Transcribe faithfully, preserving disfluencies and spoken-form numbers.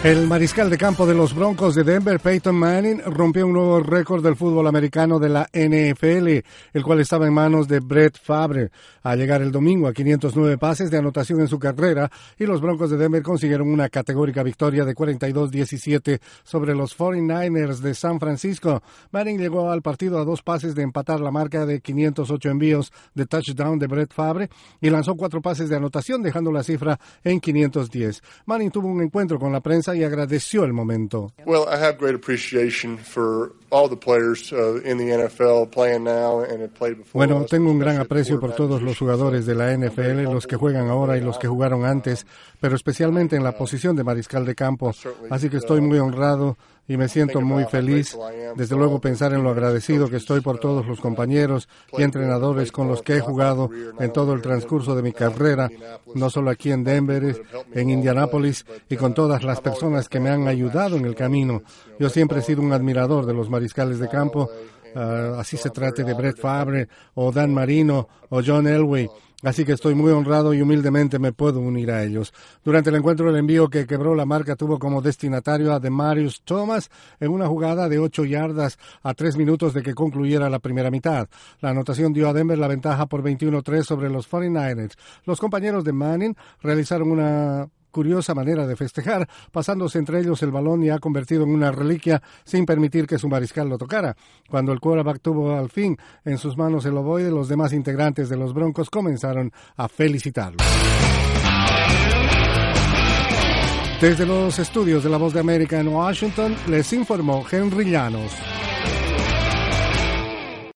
El mariscal de campo de los Broncos de Denver, Peyton Manning, rompió un nuevo récord del fútbol americano de la N F L, el cual estaba en manos de Brett Favre. Al llegar el domingo a quinientos nueve pases de anotación en su carrera, y los Broncos de Denver consiguieron una categórica victoria de cuarenta y dos a diecisiete sobre los cuarenta y nueve ers de San Francisco. Manning llegó al partido a dos pases de empatar la marca de quinientos ocho envíos de touchdown de Brett Favre y lanzó cuatro pases de anotación, dejando la cifra en quinientos diez. Manning tuvo un encuentro con la prensa y agradeció el momento. Well, I have great appreciation for all the players uh, in the N F L playing now and have played before. Bueno, tengo un gran aprecio por todos los jugadores de la N F L, los que juegan ahora y los que jugaron antes, pero especialmente en la posición de mariscal de campo. Así que estoy muy honrado y me siento muy feliz. Desde luego pensar en lo agradecido que estoy por todos los compañeros y entrenadores con los que he jugado en todo el transcurso de mi carrera, no solo aquí en Denver, en Indianápolis, y con todas las personas que me han ayudado en el camino. Yo siempre he sido un admirador de los mariscales de campo, uh, así se trate de Brett Favre o Dan Marino o John Elway. Así que estoy muy honrado y humildemente me puedo unir a ellos. Durante el encuentro, el envío que quebró la marca tuvo como destinatario a Demaryius Thomas en una jugada de ocho yardas a tres minutos de que concluyera la primera mitad. La anotación dio a Denver la ventaja por veintiuno a tres sobre los cuarenta y nueve ers. Los compañeros de Manning realizaron una curiosa manera de festejar, pasándose entre ellos el balón y ha convertido en una reliquia sin permitir que su mariscal lo tocara. Cuando el quarterback tuvo al fin en sus manos el ovoide, los demás integrantes de los Broncos comenzaron a felicitarlo. Desde los estudios de La Voz de América en Washington, les informó Henry Llanos.